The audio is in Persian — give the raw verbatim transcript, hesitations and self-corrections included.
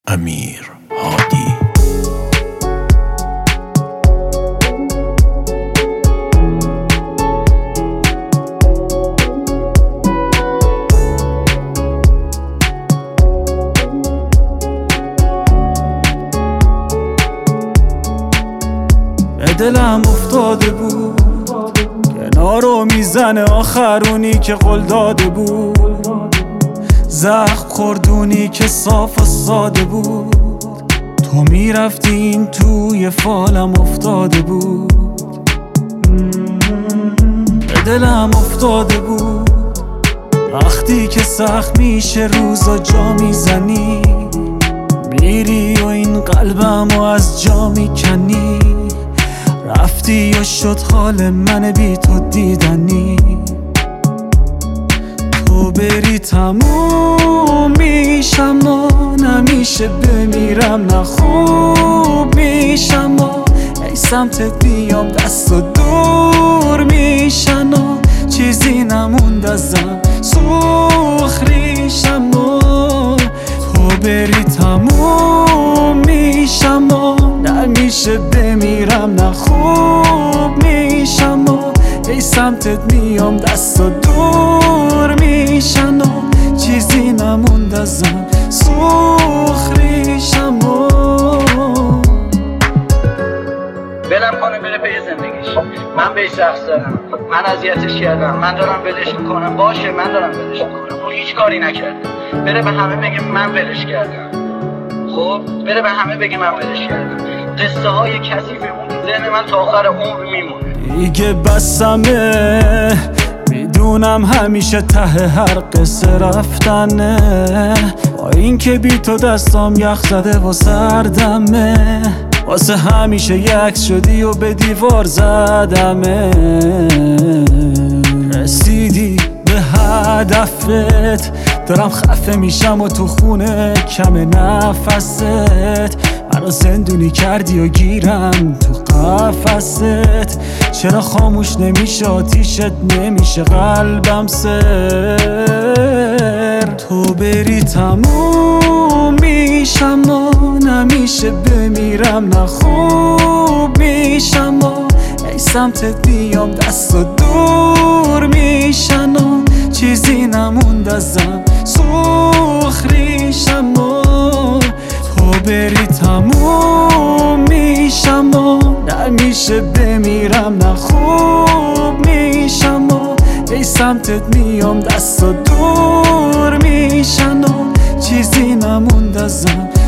امیر هادی. دلم افتاده بود کنارو میزنه آخرونی که قول داده بود، زخم خوردونی که صاف و ساده بود. تو میرفتی این توی فالم افتاده بود. به دلم افتاده بود وقتی که سخت میشه روزا جا میزنی، میری و این قلبمو از جا میکنی. رفتی و شد حال من بی تو دیدنی. تو بری تموم میشم و نمیشه بمیرم، نه خوب میشم و ای سمتت بیام دست و دور میشن و چیزی نموند ازم سوخ ریشم و تو بری تموم میشم و نمیشه بمیرم، نه خوب میشم و ای سمتت میام دست و دور میشن و چیزی نموند ازم سوخ ریشم و بلم کنه بره پی زندگیش. من بهش رقص دارم، من اذیتش کردم، من دارم ولش میکنم. باشه من دارم ولش میکنم، اون هیچ کاری نکرده. بره به همه بگه من ولش کردم. خب بره به همه بگه من ولش کردم. قصه های کثیف اون تو ذهن من تا آخر عمر میمونه. دیگه بسمه، میدونم همیشه ته هر قصه رفتنه. با این که بی تو دستام یخ زده و سردمه، واسه همیشه یک شدی و به دیوار زدمه. رسیدی به هدفت، دارم خفه میشم و تو خونه کم نفست. منو زندونی کردی و گیرم تو قفست. چرا خاموش نمیشه آتیشت نمیشه قلبم سر. تو بری تموم میشم و نمیشه بمیرم، نه خوب میشم و ای سمتت بیام دست و دور میشن و چیزی نموند ازم سوخ ریشم و تو بری تموم میشم و نمیشه بمیرم، نه خوب میشم و ای سمتت میام دست و دور میشن و چیزی نموند ازم